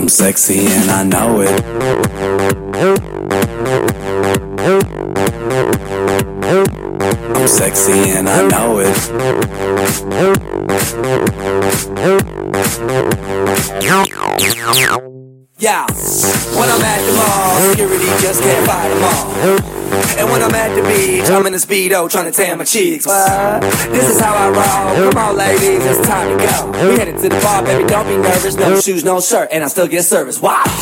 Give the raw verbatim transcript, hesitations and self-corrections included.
I'm sexy and I know it. I'm sexy and I know it. Yeah, when I'm at the mall, security just can't fight them all. And when I'm at the beach, I'm in a Speedo trying to tan my cheeks. What? This is how I roll. Come on, ladies, it's time to go. We headed to the bar, baby, don't be nervous. No shoes, no shirt, and I still get service. Watch.